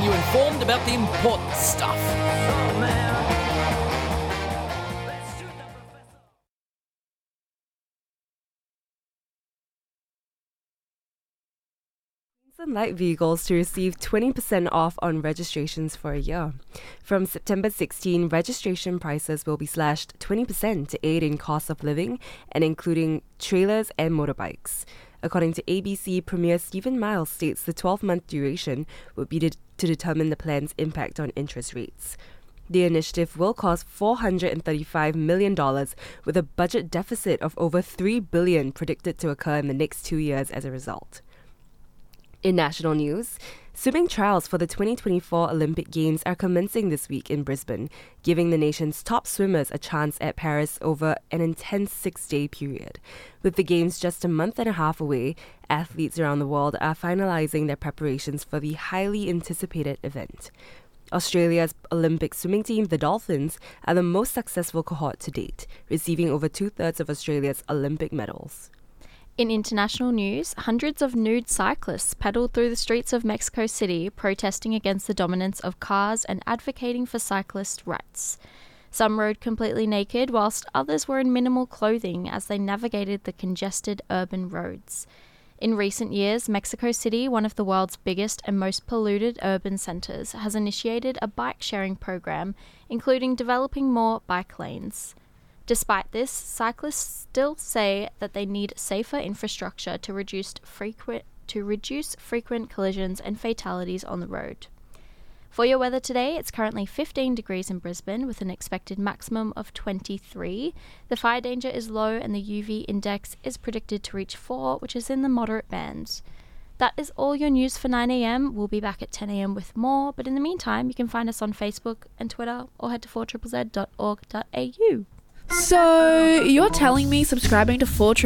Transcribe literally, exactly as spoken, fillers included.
keeping you informed about the important stuff. Light vehicles to receive twenty percent off on registrations for a year. From September sixteenth, registration prices will be slashed twenty percent to aid in cost of living and including trailers and motorbikes. According to A B C, Premier Stephen Miles states the twelve-month duration would be de- to determine the plan's impact on interest rates. The initiative will cost four hundred thirty-five million dollars with a budget deficit of over three billion dollars predicted to occur in the next two years as a result. In national news, swimming trials for the twenty twenty-four Olympic Games are commencing this week in Brisbane, giving the nation's top swimmers a chance at Paris over an intense six-day period. With the Games just a month and a half away, athletes around the world are finalising their preparations for the highly anticipated event. Australia's Olympic swimming team, the Dolphins, are the most successful cohort to date, receiving over two-thirds of Australia's Olympic medals. In international news, hundreds of nude cyclists pedaled through the streets of Mexico City protesting against the dominance of cars and advocating for cyclist rights. Some rode completely naked, whilst others were in minimal clothing as they navigated the congested urban roads. In recent years, Mexico City, one of the world's biggest and most polluted urban centres, has initiated a bike-sharing program, including developing more bike lanes. Despite this, cyclists still say that they need safer infrastructure to reduce frequent to reduce frequent collisions and fatalities on the road. For your weather today, it's currently fifteen degrees in Brisbane with an expected maximum of twenty-three. The fire danger is low and the U V index is predicted to reach four, which is in the moderate band. That is all your news for nine a.m. We'll be back at ten a.m. with more, but in the meantime, you can find us on Facebook and Twitter or head to four Z Z Z dot org dot a u. So, you're telling me subscribing to four Z